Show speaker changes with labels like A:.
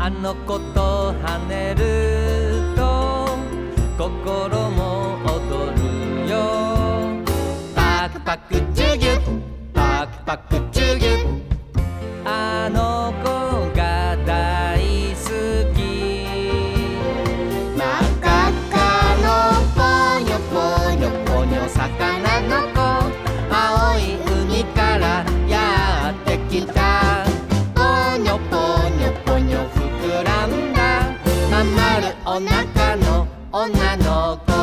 A: あの子と跳ねると心も躍るよ。パクパクチュギュッパクパクチュギュッ、あの子が大好き。
B: 真っ赤っかのポニョポニョポニョ魚の子、青い海からやってきた。ポニョポニョポニョ膨らんだまん丸お腹の女の子。